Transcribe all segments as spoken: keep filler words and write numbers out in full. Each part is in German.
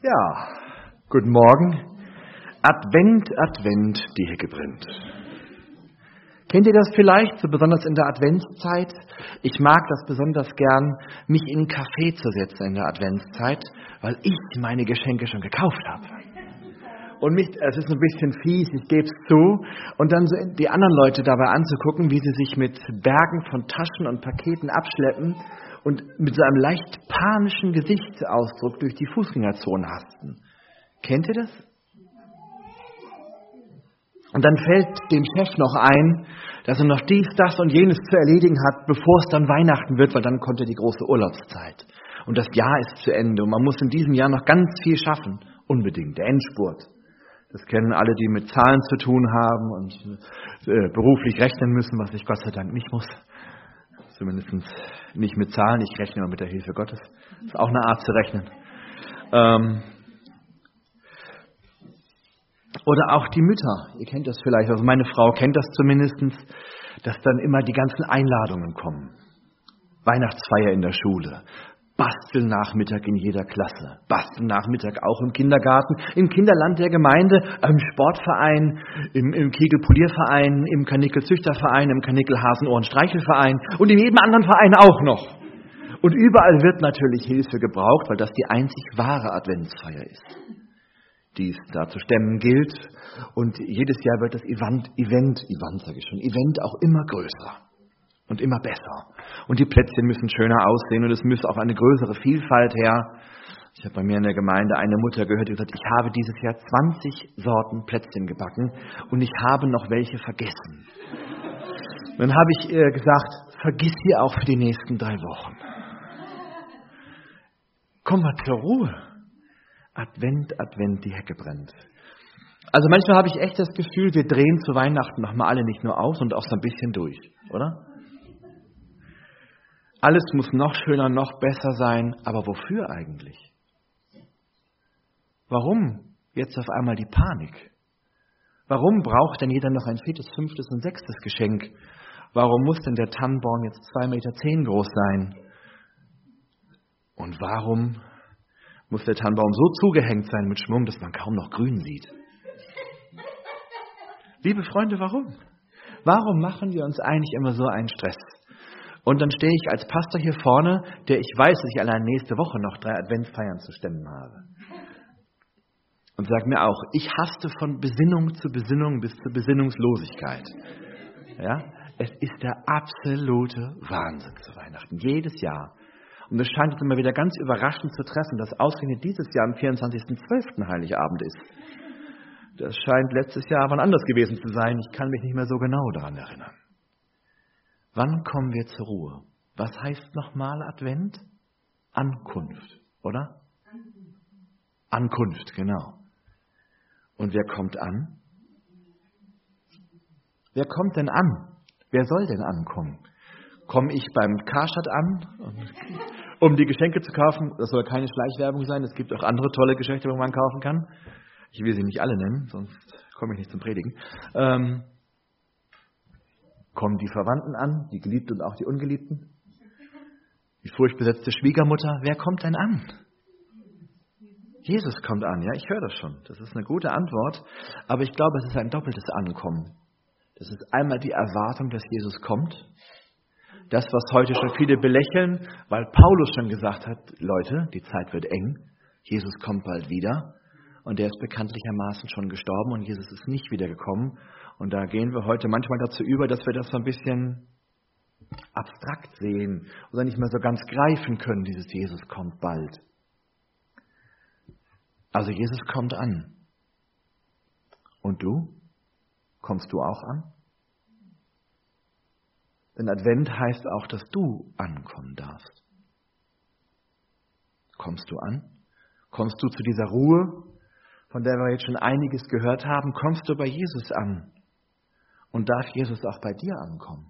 Ja, guten Morgen. Advent, Advent, die Hecke brennt. Kennt ihr das vielleicht, so besonders in der Adventszeit? Ich mag das besonders gern, mich in einen Café zu setzen in der Adventszeit, weil ich meine Geschenke schon gekauft habe. Und mich, es ist ein bisschen fies, ich gebe es zu, und dann so die anderen Leute dabei anzugucken, wie sie sich mit Bergen von Taschen und Paketen abschleppen und mit so einem leicht panischen Gesichtsausdruck durch die Fußgängerzone hasten. Kennt ihr das? Und dann fällt dem Chef noch ein, dass er noch dies, das und jenes zu erledigen hat, bevor es dann Weihnachten wird, weil dann kommt ja die große Urlaubszeit. Und das Jahr ist zu Ende und man muss in diesem Jahr noch ganz viel schaffen. Unbedingt, der Endspurt. Das kennen alle, die mit Zahlen zu tun haben und äh, beruflich rechnen müssen, was ich Gott sei Dank nicht muss. Zumindest nicht mit Zahlen, ich rechne nur mit der Hilfe Gottes. Das ist auch eine Art zu rechnen. Ähm Oder auch die Mütter, ihr kennt das vielleicht, also meine Frau kennt das zumindest, dass dann immer die ganzen Einladungen kommen. Weihnachtsfeier in der Schule, Bastelnachmittag in jeder Klasse, Bastelnachmittag auch im Kindergarten, im Kinderland der Gemeinde, im Sportverein, im, im Kegelpolierverein, im Kanickel-Züchterverein, im Kanickel-Hasenohren-Streichelverein und in jedem anderen Verein auch noch. Und überall wird natürlich Hilfe gebraucht, weil das die einzig wahre Adventsfeier ist, die es da zu stemmen gilt. Und jedes Jahr wird das Event, Event, Event sage ich schon, Event auch immer größer und immer besser. Und die Plätzchen müssen schöner aussehen und es müsste auch eine größere Vielfalt her. Ich habe bei mir in der Gemeinde eine Mutter gehört, die gesagt hat, ich habe dieses Jahr zwanzig Sorten Plätzchen gebacken und ich habe noch welche vergessen. Dann habe ich äh, gesagt, vergiss sie auch für die nächsten drei Wochen. Komm mal zur Ruhe. Advent, Advent, die Hecke brennt. Also manchmal habe ich echt das Gefühl, wir drehen zu Weihnachten nochmal alle nicht nur aus und auch so ein bisschen durch, oder? Alles muss noch schöner, noch besser sein, aber wofür eigentlich? Warum jetzt auf einmal die Panik? Warum braucht denn jeder noch ein viertes, fünftes und sechstes Geschenk? Warum muss denn der Tannenbaum jetzt zwei Meter zehn groß sein? Und warum muss der Tannenbaum so zugehängt sein mit Schwung, dass man kaum noch grün sieht? Liebe Freunde, warum? Warum machen wir uns eigentlich immer so einen Stress? Und dann stehe ich als Pastor hier vorne, der ich weiß, dass ich allein nächste Woche noch drei Adventsfeiern zu stemmen habe. Und sage mir auch, ich haste von Besinnung zu Besinnung bis zur Besinnungslosigkeit. Ja? Es ist der absolute Wahnsinn zu Weihnachten, jedes Jahr. Und es scheint uns immer wieder ganz überraschend zu treffen, dass ausgerechnet dieses Jahr am vierundzwanzigsten zwölften Heiligabend ist. Das scheint letztes Jahr wann anders gewesen zu sein. Ich kann mich nicht mehr so genau daran erinnern. Wann kommen wir zur Ruhe? Was heißt nochmal Advent? Ankunft, oder? Ankunft, genau. Und wer kommt an? Wer kommt denn an? Wer soll denn ankommen? Komme ich beim Karstadt an, um die Geschenke zu kaufen? Das soll keine Schleichwerbung sein. Es gibt auch andere tolle Geschenke, die man kaufen kann. Ich will sie nicht alle nennen, sonst komme ich nicht zum Predigen. Ähm, kommen die Verwandten an, die Geliebten und auch die Ungeliebten? Die furchtbesetzte Schwiegermutter? Wer kommt denn an? Jesus kommt an, ja, ich höre das schon. Das ist eine gute Antwort. Aber ich glaube, es ist ein doppeltes Ankommen. Das ist einmal die Erwartung, dass Jesus kommt. Das, was heute schon viele belächeln, weil Paulus schon gesagt hat, Leute, die Zeit wird eng, Jesus kommt bald wieder und der ist bekanntlichermaßen schon gestorben und Jesus ist nicht wiedergekommen. Und da gehen wir heute manchmal dazu über, dass wir das so ein bisschen abstrakt sehen oder nicht mehr so ganz greifen können, dieses Jesus kommt bald. Also Jesus kommt an. Und du? Kommst du auch an? Denn Advent heißt auch, dass du ankommen darfst. Kommst du an? Kommst du zu dieser Ruhe, von der wir jetzt schon einiges gehört haben? Kommst du bei Jesus an? Und darf Jesus auch bei dir ankommen?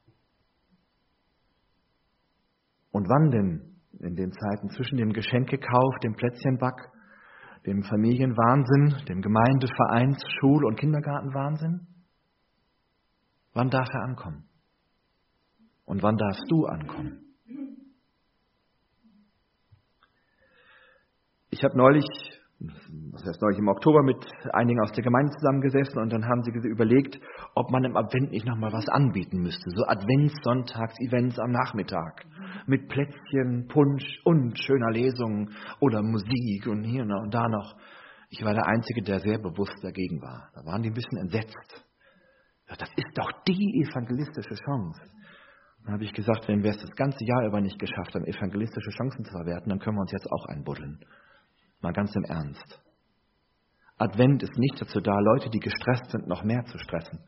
Und wann denn? In den Zeiten zwischen dem Geschenkekauf, dem Plätzchenback, dem Familienwahnsinn, dem Gemeindevereins-, Schul- und Kindergartenwahnsinn? Wann darf er ankommen? Und wann darfst du ankommen? Ich habe neulich Das heißt, neulich im Oktober mit einigen aus der Gemeinde zusammengesessen und dann haben sie überlegt, ob man im Advent nicht nochmal was anbieten müsste. So Adventssonntags-Events am Nachmittag mit Plätzchen, Punsch und schöner Lesung oder Musik und hier und da noch. Ich war der Einzige, der sehr bewusst dagegen war. Da waren die ein bisschen entsetzt. Das ist doch die evangelistische Chance. Dann habe ich gesagt, wenn wir es das ganze Jahr über nicht geschafft haben, evangelistische Chancen zu verwerten, dann können wir uns jetzt auch einbuddeln. Mal ganz im Ernst. Advent ist nicht dazu da, Leute, die gestresst sind, noch mehr zu stressen.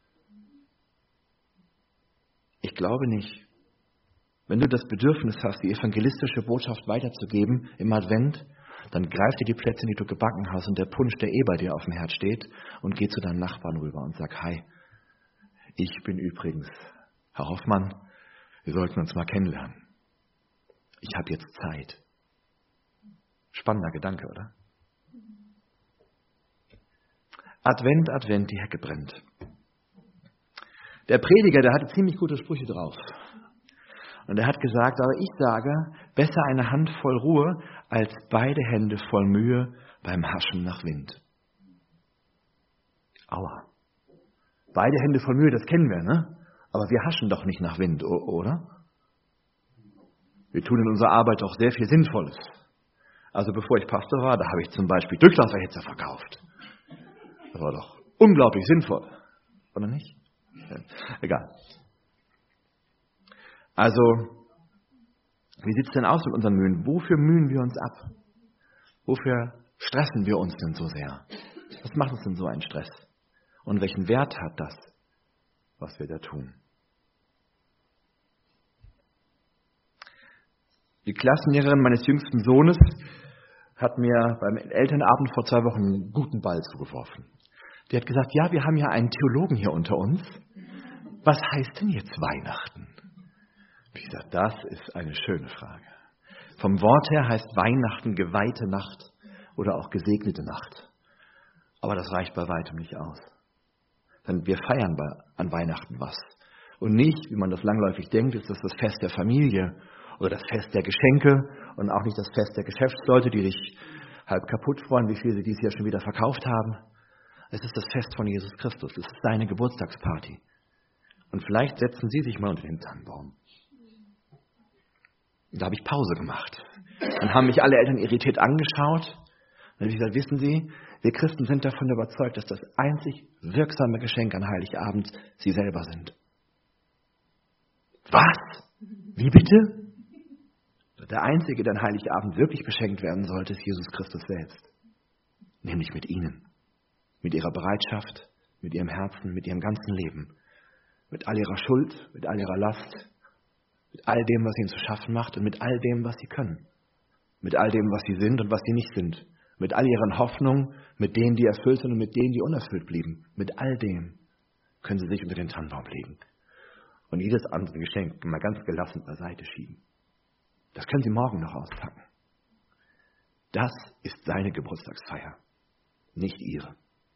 Ich glaube nicht. Wenn du das Bedürfnis hast, die evangelistische Botschaft weiterzugeben im Advent, dann greif dir die Plätzchen, die du gebacken hast und der Punsch, der eh bei dir auf dem Herd steht, und geh zu deinem Nachbarn rüber und sag, hi, ich bin übrigens Herr Hoffmann, wir sollten uns mal kennenlernen. Ich habe jetzt Zeit. Spannender Gedanke, oder? Advent, Advent, die Hecke brennt. Der Prediger, der hatte ziemlich gute Sprüche drauf. Und er hat gesagt, aber ich sage, besser eine Handvoll Ruhe als beide Hände voll Mühe beim Haschen nach Wind. Aua. Beide Hände voll Mühe, das kennen wir, ne? Aber wir haschen doch nicht nach Wind, oder? Wir tun in unserer Arbeit doch sehr viel Sinnvolles. Also bevor ich Pastor war, da habe ich zum Beispiel Durchlauferhitzer verkauft. Das war doch unglaublich sinnvoll. Oder nicht? Ja, egal. Also, wie sieht es denn aus mit unseren Mühen? Wofür mühen wir uns ab? Wofür stressen wir uns denn so sehr? Was macht uns denn so einen Stress? Und welchen Wert hat das, was wir da tun? Die Klassenlehrerin meines jüngsten Sohnes hat mir beim Elternabend vor zwei Wochen einen guten Ball zugeworfen. Die hat gesagt, ja, wir haben ja einen Theologen hier unter uns. Was heißt denn jetzt Weihnachten? Ich sage, das ist eine schöne Frage. Vom Wort her heißt Weihnachten geweihte Nacht oder auch gesegnete Nacht. Aber das reicht bei weitem nicht aus. Denn wir feiern bei, an Weihnachten was. Und nicht, wie man das langläufig denkt, ist das das Fest der Familie oder das Fest der Geschenke und auch nicht das Fest der Geschäftsleute, die sich halb kaputt freuen, wie viel sie dieses Jahr schon wieder verkauft haben. Es ist das Fest von Jesus Christus. Es ist seine Geburtstagsparty. Und vielleicht setzen Sie sich mal unter den Tannenbaum. Da habe ich Pause gemacht. Dann haben mich alle Eltern irritiert angeschaut. Und ich gesagt, wissen Sie, wir Christen sind davon überzeugt, dass das einzig wirksame Geschenk an Heiligabend Sie selber sind. Was? Wie bitte? Der Einzige, der an Heiligabend wirklich beschenkt werden sollte, ist Jesus Christus selbst. Nämlich mit Ihnen. Mit Ihrer Bereitschaft, mit Ihrem Herzen, mit Ihrem ganzen Leben. Mit all Ihrer Schuld, mit all Ihrer Last, mit all dem, was Ihnen zu schaffen macht und mit all dem, was Sie können. Mit all dem, was Sie sind und was Sie nicht sind. Mit all Ihren Hoffnungen, mit denen, die erfüllt sind und mit denen, die unerfüllt blieben. Mit all dem können Sie sich unter den Tannenbaum legen. Und jedes andere Geschenk mal ganz gelassen beiseite schieben. Das können Sie morgen noch auspacken. Das ist seine Geburtstagsfeier, nicht Ihre.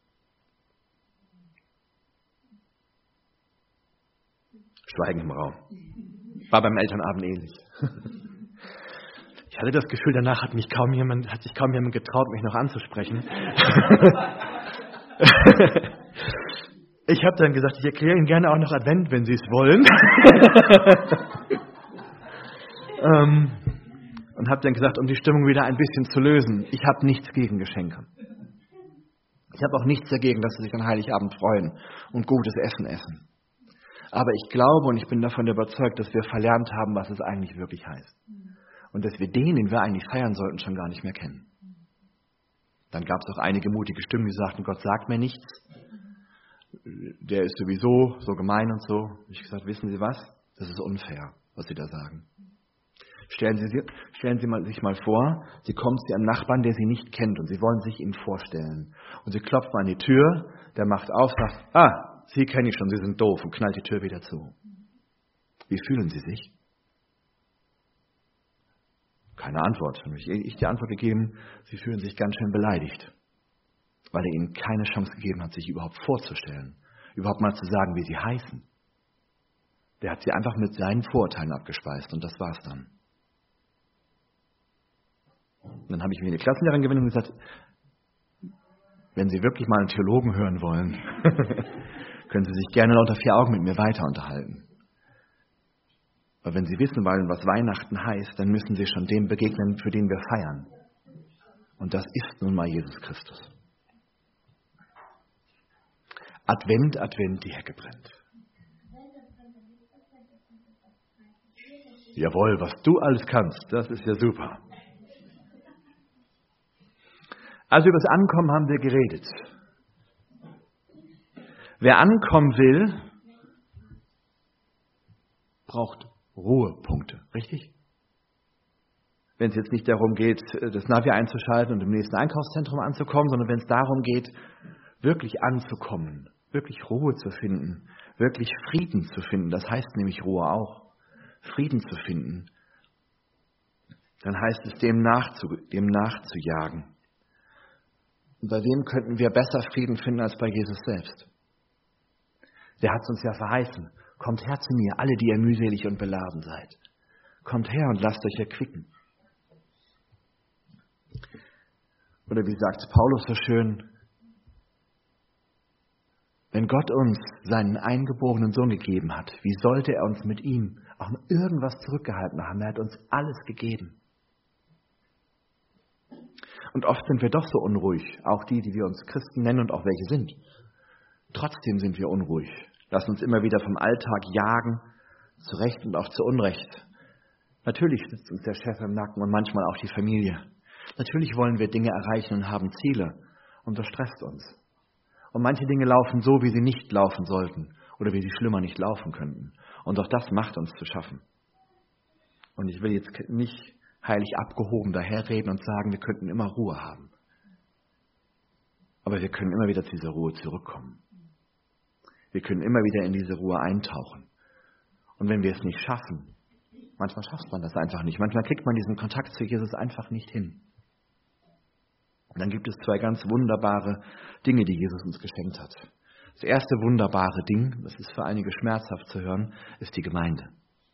Schweigen im Raum. War beim Elternabend ähnlich. Ich hatte das Gefühl, danach hat mich kaum jemand, hat sich kaum jemand getraut, mich noch anzusprechen. Ich habe dann gesagt, ich erkläre Ihnen gerne auch noch Advent, wenn Sie es wollen. ähm, und habe dann gesagt, um die Stimmung wieder ein bisschen zu lösen, ich habe nichts gegen Geschenke. Ich habe auch nichts dagegen, dass Sie sich an Heiligabend freuen und gutes Essen essen. Aber ich glaube und ich bin davon überzeugt, dass wir verlernt haben, was es eigentlich wirklich heißt. Und dass wir den, den wir eigentlich feiern sollten, schon gar nicht mehr kennen. Dann gab es auch einige mutige Stimmen, die sagten, Gott sagt mir nichts. Der ist sowieso so gemein und so. Ich habe gesagt, wissen Sie was? Das ist unfair, was Sie da sagen. Stellen Sie, stellen Sie mal, sich mal vor, Sie kommen zu Ihrem Nachbarn, der Sie nicht kennt und Sie wollen sich ihm vorstellen. Und Sie klopfen an die Tür, der macht auf, sagt, ah, Sie kenne ich schon, Sie sind doof und knallt die Tür wieder zu. Wie fühlen Sie sich? Keine Antwort. Ich, ich die Antwort gegeben, Sie fühlen sich ganz schön beleidigt, weil er Ihnen keine Chance gegeben hat, sich überhaupt vorzustellen, überhaupt mal zu sagen, wie Sie heißen. Der hat Sie einfach mit seinen Vorurteilen abgespeist und das war's dann. Und dann habe ich mir eine Klassenlehrerin gewinnen und gesagt, wenn Sie wirklich mal einen Theologen hören wollen, können Sie sich gerne unter vier Augen mit mir weiter unterhalten. Aber wenn Sie wissen wollen, was Weihnachten heißt, dann müssen Sie schon dem begegnen, für den wir feiern. Und das ist nun mal Jesus Christus. Advent, Advent, die Hecke brennt. Jawohl, was du alles kannst, das ist ja super. Also über das Ankommen haben wir geredet. Wer ankommen will, braucht Ruhepunkte, richtig? Wenn es jetzt nicht darum geht, das Navi einzuschalten und im nächsten Einkaufszentrum anzukommen, sondern wenn es darum geht, wirklich anzukommen, wirklich Ruhe zu finden, wirklich Frieden zu finden, das heißt nämlich Ruhe auch, Frieden zu finden, dann heißt es, dem, nachzu, dem nachzujagen. Und bei wem könnten wir besser Frieden finden als bei Jesus selbst? Der hat es uns ja verheißen. Kommt her zu mir, alle, die ihr mühselig und beladen seid. Kommt her und lasst euch erquicken. Oder wie sagt Paulus so schön, wenn Gott uns seinen eingeborenen Sohn gegeben hat, wie sollte er uns mit ihm auch nur irgendwas zurückgehalten haben? Er hat uns alles gegeben. Und oft sind wir doch so unruhig, auch die, die wir uns Christen nennen und auch welche sind. Trotzdem sind wir unruhig. Lassen uns immer wieder vom Alltag jagen, zu Recht und auch zu Unrecht. Natürlich sitzt uns der Chef im Nacken und manchmal auch die Familie. Natürlich wollen wir Dinge erreichen und haben Ziele. Und das stresst uns. Und manche Dinge laufen so, wie sie nicht laufen sollten oder wie sie schlimmer nicht laufen könnten. Und auch das macht uns zu schaffen. Und ich will jetzt nicht heilig abgehoben daherreden und sagen, wir könnten immer Ruhe haben. Aber wir können immer wieder zu dieser Ruhe zurückkommen. Wir können immer wieder in diese Ruhe eintauchen. Und wenn wir es nicht schaffen, manchmal schafft man das einfach nicht, manchmal kriegt man diesen Kontakt zu Jesus einfach nicht hin. Und dann gibt es zwei ganz wunderbare Dinge, die Jesus uns geschenkt hat. Das erste wunderbare Ding, das ist für einige schmerzhaft zu hören, ist die Gemeinde.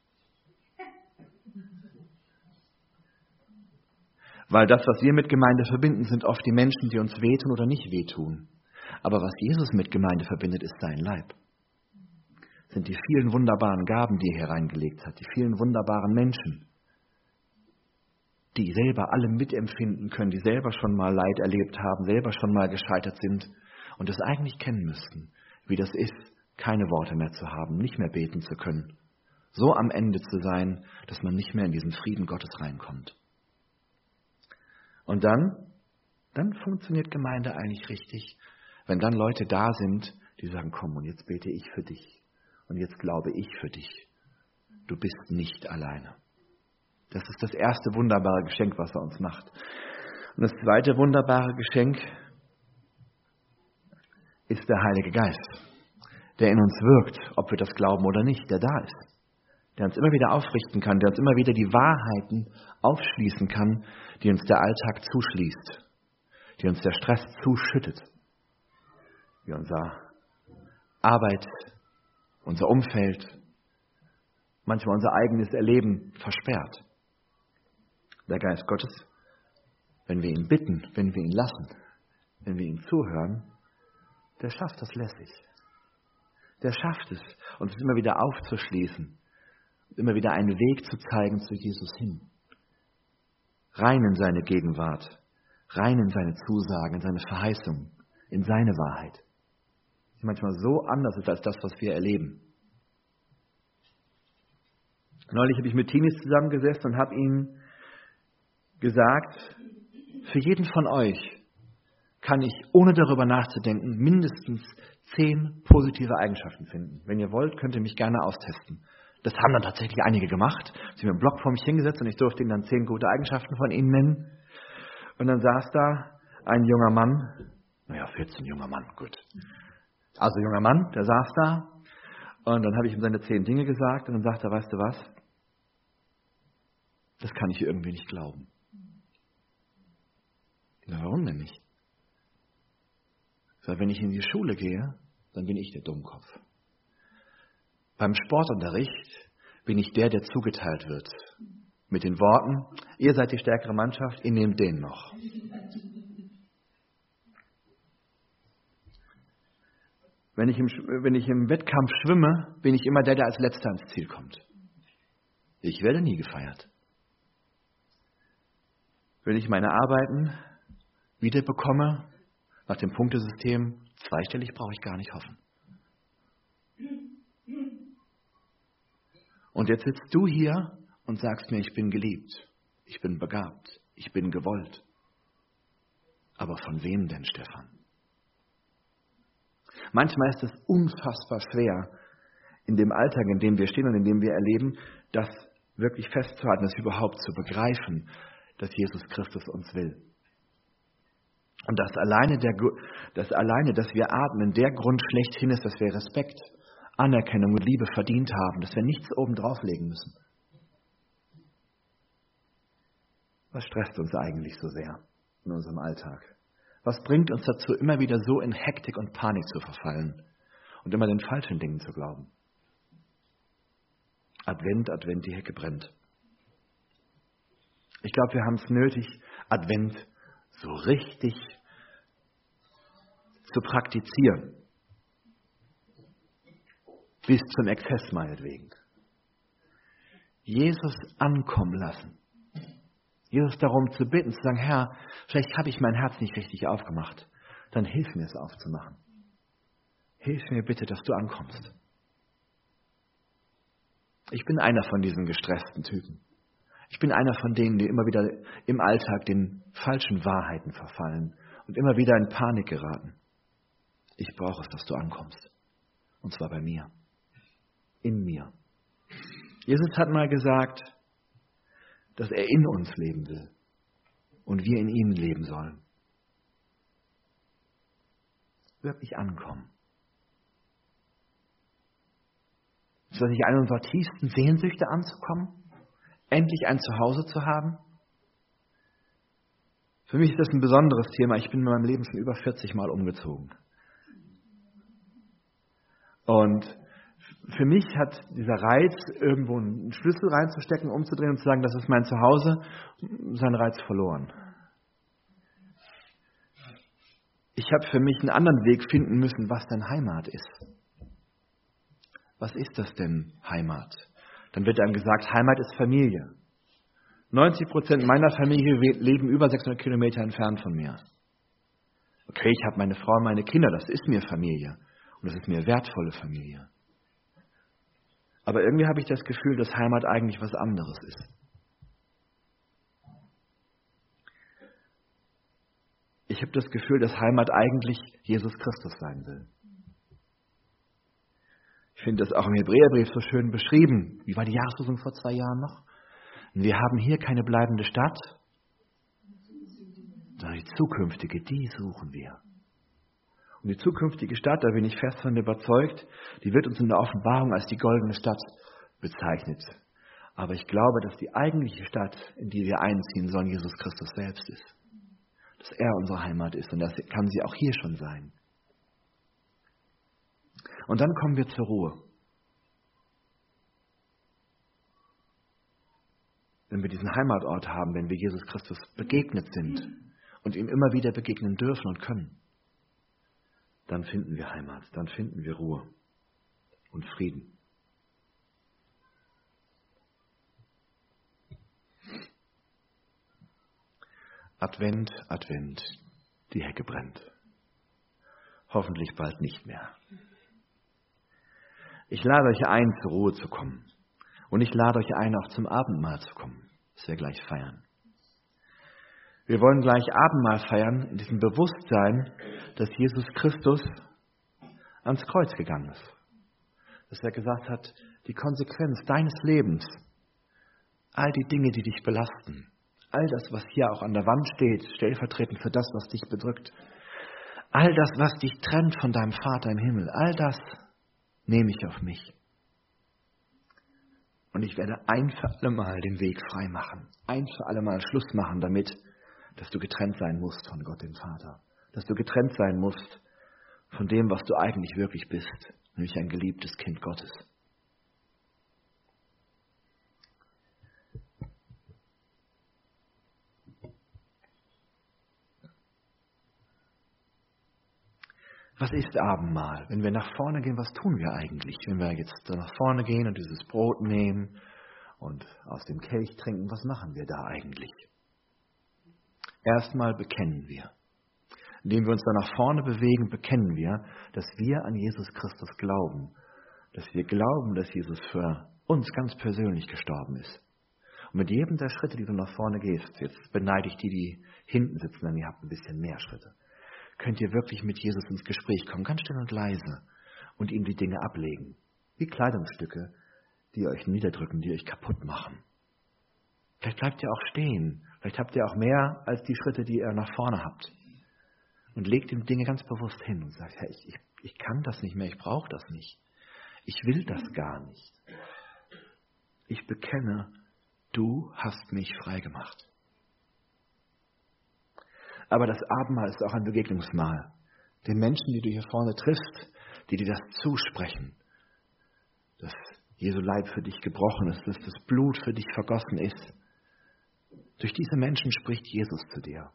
Weil das, was wir mit Gemeinde verbinden, sind oft die Menschen, die uns wehtun oder nicht wehtun. Aber was Jesus mit Gemeinde verbindet, ist sein Leib. Sind die vielen wunderbaren Gaben, die er hereingelegt hat, die vielen wunderbaren Menschen, die selber alle mitempfinden können, die selber schon mal Leid erlebt haben, selber schon mal gescheitert sind und es eigentlich kennen müssten, wie das ist, keine Worte mehr zu haben, nicht mehr beten zu können. So am Ende zu sein, dass man nicht mehr in diesen Frieden Gottes reinkommt. Und dann, dann funktioniert Gemeinde eigentlich richtig, wenn dann Leute da sind, die sagen, komm, und jetzt bete ich für dich. Und jetzt glaube ich für dich. Du bist nicht alleine. Das ist das erste wunderbare Geschenk, was er uns macht. Und das zweite wunderbare Geschenk ist der Heilige Geist, der in uns wirkt, ob wir das glauben oder nicht, der da ist. Der uns immer wieder aufrichten kann, der uns immer wieder die Wahrheiten aufschließen kann, die uns der Alltag zuschließt, die uns der Stress zuschüttet, wie unser Arbeit, unser Umfeld, manchmal unser eigenes Erleben versperrt. Der Geist Gottes, wenn wir ihn bitten, wenn wir ihn lassen, wenn wir ihm zuhören, der schafft das lässig. Der schafft es, uns immer wieder aufzuschließen, immer wieder einen Weg zu zeigen zu Jesus hin. Rein in seine Gegenwart, rein in seine Zusagen, in seine Verheißung, in seine Wahrheit. Die manchmal so anders ist als das, was wir erleben. Neulich habe ich mit Teenies zusammengesessen und habe ihnen gesagt, für jeden von euch kann ich, ohne darüber nachzudenken, mindestens zehn positive Eigenschaften finden. Wenn ihr wollt, könnt ihr mich gerne austesten. Das haben dann tatsächlich einige gemacht. Sie haben einen Block vor mich hingesetzt und ich durfte ihnen dann zehn gute Eigenschaften von ihnen nennen. Und dann saß da ein junger Mann, naja, vierzehn junger Mann, gut. Also junger Mann, der saß da und dann habe ich ihm seine zehn Dinge gesagt und dann sagte er, weißt du was? Das kann ich irgendwie nicht glauben. Na, warum denn nicht? Weil wenn ich in die Schule gehe, dann bin ich der Dummkopf. Beim Sportunterricht bin ich der, der zugeteilt wird. Mit den Worten, ihr seid die stärkere Mannschaft, ihr nehmt den noch. Wenn ich, im, wenn ich im Wettkampf schwimme, bin ich immer der, der als Letzter ans Ziel kommt. Ich werde nie gefeiert. Wenn ich meine Arbeiten wieder bekomme, nach dem Punktesystem, zweistellig brauche ich gar nicht hoffen. Und jetzt sitzt du hier und sagst mir, ich bin geliebt, ich bin begabt, ich bin gewollt. Aber von wem denn, Stefan? Manchmal ist es unfassbar schwer, in dem Alltag, in dem wir stehen und in dem wir erleben, das wirklich festzuhalten, das überhaupt zu begreifen, dass Jesus Christus uns will. Und dass alleine, der, dass alleine, dass wir atmen, der Grund schlechthin ist, dass wir Respekt, Anerkennung und Liebe verdient haben, dass wir nichts oben drauflegen müssen. Was stresst uns eigentlich so sehr in unserem Alltag? Was bringt uns dazu, immer wieder so in Hektik und Panik zu verfallen und immer den falschen Dingen zu glauben? Advent, Advent, die Hecke brennt. Ich glaube, wir haben es nötig, Advent so richtig zu praktizieren. Bis zum Exzess meinetwegen. Jesus ankommen lassen. Jesus darum zu bitten, zu sagen, Herr, vielleicht habe ich mein Herz nicht richtig aufgemacht. Dann hilf mir es aufzumachen. Hilf mir bitte, dass du ankommst. Ich bin einer von diesen gestressten Typen. Ich bin einer von denen, die immer wieder im Alltag den falschen Wahrheiten verfallen und immer wieder in Panik geraten. Ich brauche es, dass du ankommst. Und zwar bei mir. In mir. Jesus hat mal gesagt, dass er in uns leben will und wir in ihm leben sollen. Wirklich ankommen. Ist das nicht eine unserer tiefsten Sehnsüchte, anzukommen? Endlich ein Zuhause zu haben? Für mich ist das ein besonderes Thema. Ich bin in meinem Leben schon über vierzig Mal umgezogen. Und für mich hat dieser Reiz, irgendwo einen Schlüssel reinzustecken, umzudrehen und zu sagen, das ist mein Zuhause, seinen Reiz verloren. Ich habe für mich einen anderen Weg finden müssen, was denn Heimat ist. Was ist das denn, Heimat? Dann wird einem gesagt, Heimat ist Familie. neunzig Prozent meiner Familie leben über sechshundert Kilometer entfernt von mir. Okay, ich habe meine Frau und meine Kinder, das ist mir Familie. Und das ist mir wertvolle Familie. Aber irgendwie habe ich das Gefühl, dass Heimat eigentlich was anderes ist. Ich habe das Gefühl, dass Heimat eigentlich Jesus Christus sein will. Ich finde das auch im Hebräerbrief so schön beschrieben. Wie war die Jahreslosung vor zwei Jahren noch? Wir haben hier keine bleibende Stadt, sondern die zukünftige, die suchen wir. Und die zukünftige Stadt, da bin ich fest von überzeugt, die wird uns in der Offenbarung als die goldene Stadt bezeichnet. Aber ich glaube, dass die eigentliche Stadt, in die wir einziehen sollen, Jesus Christus selbst ist. Dass er unsere Heimat ist und das kann sie auch hier schon sein. Und dann kommen wir zur Ruhe. Wenn wir diesen Heimatort haben, wenn wir Jesus Christus begegnet sind und ihm immer wieder begegnen dürfen und können, dann finden wir Heimat, dann finden wir Ruhe und Frieden. Advent, Advent, die Hecke brennt. Hoffentlich bald nicht mehr. Ich lade euch ein, zur Ruhe zu kommen. Und ich lade euch ein, auch zum Abendmahl zu kommen, das wir gleich feiern. Wir wollen gleich Abendmahl feiern, in diesem Bewusstsein, dass Jesus Christus ans Kreuz gegangen ist. Dass er gesagt hat, die Konsequenz deines Lebens, all die Dinge, die dich belasten, all das, was hier auch an der Wand steht, stellvertretend für das, was dich bedrückt, all das, was dich trennt von deinem Vater im Himmel, all das nehme ich auf mich. Und ich werde ein für alle Mal den Weg frei machen, ein für alle Mal Schluss machen damit, dass du getrennt sein musst von Gott dem Vater, dass du getrennt sein musst von dem, was du eigentlich wirklich bist, nämlich ein geliebtes Kind Gottes. Was ist Abendmahl? Wenn wir nach vorne gehen, was tun wir eigentlich? Wenn wir jetzt nach vorne gehen und dieses Brot nehmen und aus dem Kelch trinken, was machen wir da eigentlich? Erstmal bekennen wir. Indem wir uns da nach vorne bewegen, bekennen wir, dass wir an Jesus Christus glauben. Dass wir glauben, dass Jesus für uns ganz persönlich gestorben ist. Und mit jedem der Schritte, die du nach vorne gehst, jetzt beneide ich die, die hinten sitzen, denn ihr habt ein bisschen mehr Schritte, könnt ihr wirklich mit Jesus ins Gespräch kommen, ganz still und leise, und ihm die Dinge ablegen. Wie Kleidungsstücke, die euch niederdrücken, die euch kaputt machen. Vielleicht bleibt ihr auch stehen. Vielleicht habt ihr auch mehr als die Schritte, die ihr nach vorne habt. Und legt ihm Dinge ganz bewusst hin und sagt, hey, ich, ich, ich kann das nicht mehr, ich brauche das nicht. Ich will das gar nicht. Ich bekenne, du hast mich frei gemacht. Aber das Abendmahl ist auch ein Begegnungsmahl. Den Menschen, die du hier vorne triffst, die dir das zusprechen, dass Jesu Leib für dich gebrochen ist, dass das Blut für dich vergossen ist. Durch diese Menschen spricht Jesus zu dir.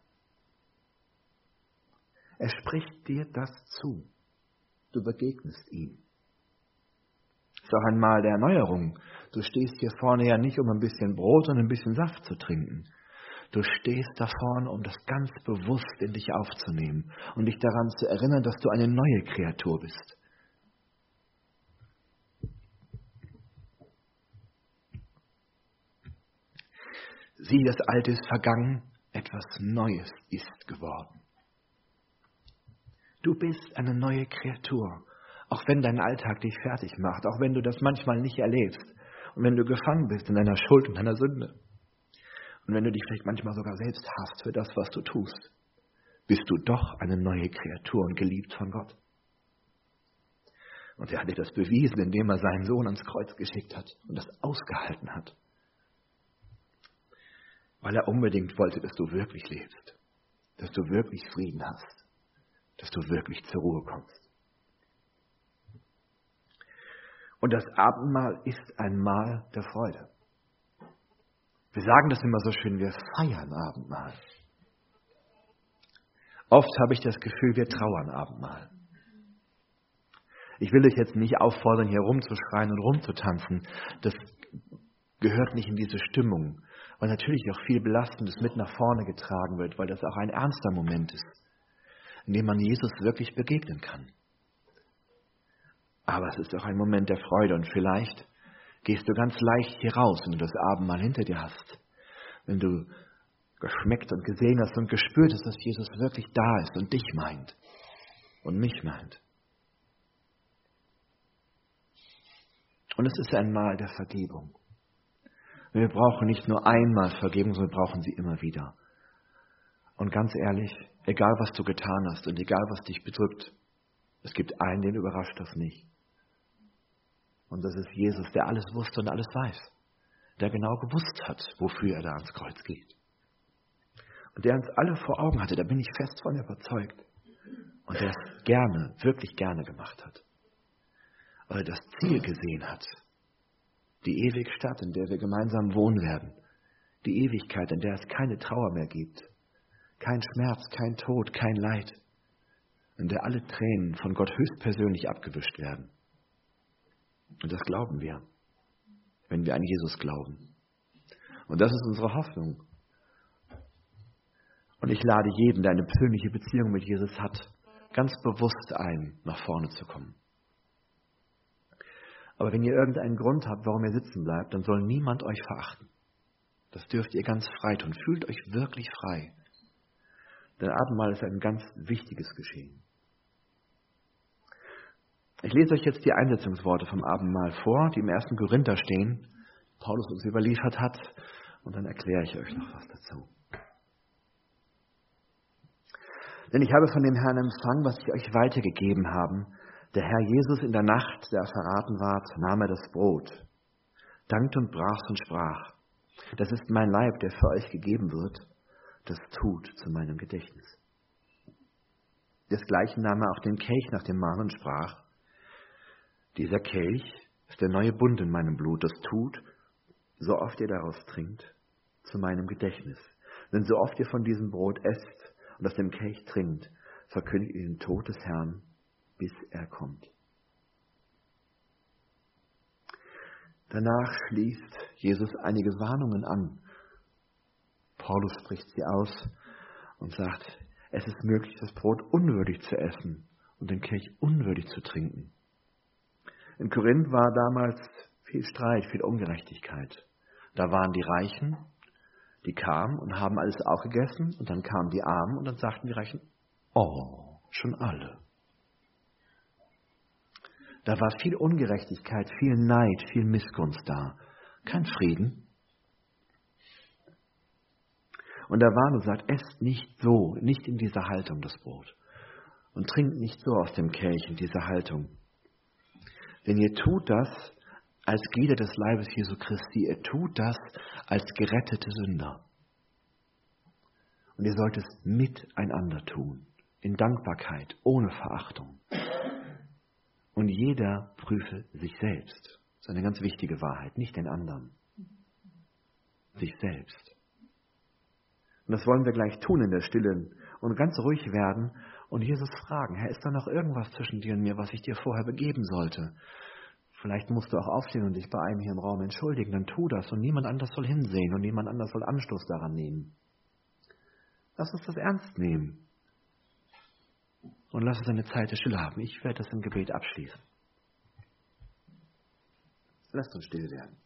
Er spricht dir das zu. Du begegnest ihm. Es ist auch ein Mahl der Erneuerung. Du stehst hier vorne ja nicht, um ein bisschen Brot und ein bisschen Saft zu trinken. Du stehst da vorne, um das ganz bewusst in dich aufzunehmen und dich daran zu erinnern, dass du eine neue Kreatur bist. Sieh, das Alte ist vergangen, etwas Neues ist geworden. Du bist eine neue Kreatur, auch wenn dein Alltag dich fertig macht, auch wenn du das manchmal nicht erlebst und wenn du gefangen bist in deiner Schuld und deiner Sünde und wenn du dich vielleicht manchmal sogar selbst hasst für das, was du tust, bist du doch eine neue Kreatur und geliebt von Gott. Und er hat dir das bewiesen, indem er seinen Sohn ans Kreuz geschickt hat und das ausgehalten hat. Weil er unbedingt wollte, dass du wirklich lebst, dass du wirklich Frieden hast, dass du wirklich zur Ruhe kommst. Und das Abendmahl ist ein Mahl der Freude. Wir sagen das immer so schön, wir feiern Abendmahl. Oft habe ich das Gefühl, wir trauern Abendmahl. Ich will euch jetzt nicht auffordern, hier rumzuschreien und rumzutanzen. Das gehört nicht in diese Stimmung. Weil natürlich auch viel Belastendes mit nach vorne getragen wird, weil das auch ein ernster Moment ist, in dem man Jesus wirklich begegnen kann. Aber es ist auch ein Moment der Freude und vielleicht gehst du ganz leicht hier raus, wenn du das Abendmahl hinter dir hast. Wenn du geschmeckt und gesehen hast und gespürt hast, dass Jesus wirklich da ist und dich meint und mich meint. Und es ist ein Mahl der Vergebung. Wir brauchen nicht nur einmal Vergebung, sondern wir brauchen sie immer wieder. Und ganz ehrlich, egal was du getan hast und egal was dich bedrückt, es gibt einen, den überrascht das nicht. Und das ist Jesus, der alles wusste und alles weiß. Der genau gewusst hat, wofür er da ans Kreuz geht. Und der uns alle vor Augen hatte, da bin ich fest von überzeugt. Und der es gerne, wirklich gerne gemacht hat. Weil er das Ziel gesehen hat. Die ewige Stadt, in der wir gemeinsam wohnen werden. Die Ewigkeit, in der es keine Trauer mehr gibt. Kein Schmerz, kein Tod, kein Leid. In der alle Tränen von Gott höchstpersönlich abgewischt werden. Und das glauben wir, wenn wir an Jesus glauben. Und das ist unsere Hoffnung. Und ich lade jeden, der eine persönliche Beziehung mit Jesus hat, ganz bewusst ein, nach vorne zu kommen. Aber wenn ihr irgendeinen Grund habt, warum ihr sitzen bleibt, dann soll niemand euch verachten. Das dürft ihr ganz frei tun. Fühlt euch wirklich frei. Denn Abendmahl ist ein ganz wichtiges Geschehen. Ich lese euch jetzt die Einsetzungsworte vom Abendmahl vor, die im ersten Korinther stehen, Paulus uns überliefert hat, und dann erkläre ich euch noch was dazu. Denn ich habe von dem Herrn empfangen, was ich euch weitergegeben habe. Der Herr Jesus in der Nacht, der er verraten ward, nahm er das Brot, dankte und brach's und sprach: Das ist mein Leib, der für euch gegeben wird, das tut zu meinem Gedächtnis. Desgleichen nahm er auch den Kelch nach dem Mahl und sprach: Dieser Kelch ist der neue Bund in meinem Blut, das tut, so oft ihr daraus trinkt, zu meinem Gedächtnis. Denn so oft ihr von diesem Brot esst und aus dem Kelch trinkt, verkündigt ihr den Tod des Herrn, bis er kommt. Danach schließt Jesus einige Warnungen an. Paulus spricht sie aus und sagt, es ist möglich, das Brot unwürdig zu essen und den Kelch unwürdig zu trinken. In Korinth war damals viel Streit, viel Ungerechtigkeit. Da waren die Reichen, die kamen und haben alles auch gegessen, und dann kamen die Armen und dann sagten die Reichen, oh, schon alle. Da war viel Ungerechtigkeit, viel Neid, viel Missgunst da. Kein Frieden. Und da war und sagt, esst nicht so, nicht in dieser Haltung das Brot. Und trinkt nicht so aus dem Kelch in dieser Haltung. Denn ihr tut das als Glieder des Leibes Jesu Christi. Ihr tut das als gerettete Sünder. Und ihr sollt es miteinander tun. In Dankbarkeit, ohne Verachtung. Und jeder prüfe sich selbst. Das ist eine ganz wichtige Wahrheit, nicht den anderen. Sich selbst. Und das wollen wir gleich tun in der Stille und ganz ruhig werden und Jesus fragen, Herr, ist da noch irgendwas zwischen dir und mir, was ich dir vorher begeben sollte? Vielleicht musst du auch aufstehen und dich bei einem hier im Raum entschuldigen, dann tu das und niemand anders soll hinsehen und niemand anders soll Anstoß daran nehmen. Lass uns das ernst nehmen. Und lass uns eine Zeit der Stille haben. Ich werde das im Gebet abschließen. Lasst uns still werden.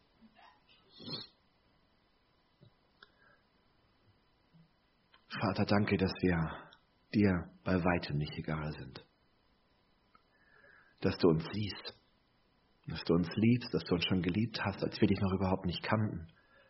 Vater, danke, dass wir dir bei weitem nicht egal sind. Dass du uns siehst, dass du uns liebst, dass du uns schon geliebt hast, als wir dich noch überhaupt nicht kannten.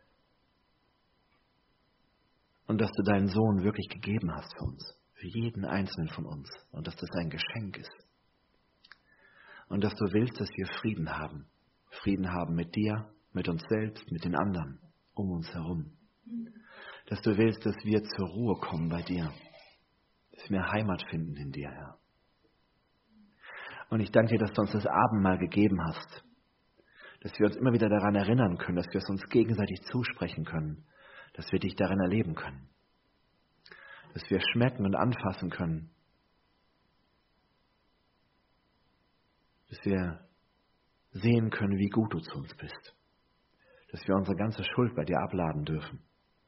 Und dass du deinen Sohn wirklich gegeben hast für uns. Für jeden Einzelnen von uns. Und dass das ein Geschenk ist. Und dass du willst, dass wir Frieden haben. Frieden haben mit dir, mit uns selbst, mit den anderen, um uns herum. Dass du willst, dass wir zur Ruhe kommen bei dir. Dass wir Heimat finden in dir, Herr. Und ich danke dir, dass du uns das Abendmahl gegeben hast. Dass wir uns immer wieder daran erinnern können, dass wir es uns gegenseitig zusprechen können. Dass wir dich darin erleben können. Dass wir schmecken und anfassen können. Dass wir sehen können, wie gut du zu uns bist. Dass wir unsere ganze Schuld bei dir abladen dürfen.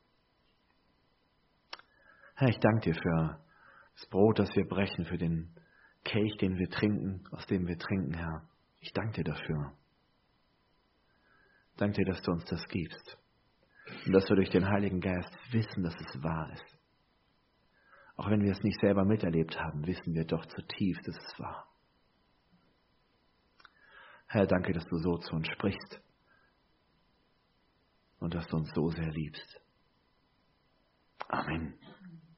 Herr, ich danke dir für das Brot, das wir brechen, für den Kelch, den wir trinken, aus dem wir trinken, Herr. Ich danke dir dafür. Ich danke dir, dass du uns das gibst. Und dass wir durch den Heiligen Geist wissen, dass es wahr ist. Auch wenn wir es nicht selber miterlebt haben, wissen wir doch zutiefst, dass es wahr. Herr, danke, dass du so zu uns sprichst und dass du uns so sehr liebst. Amen.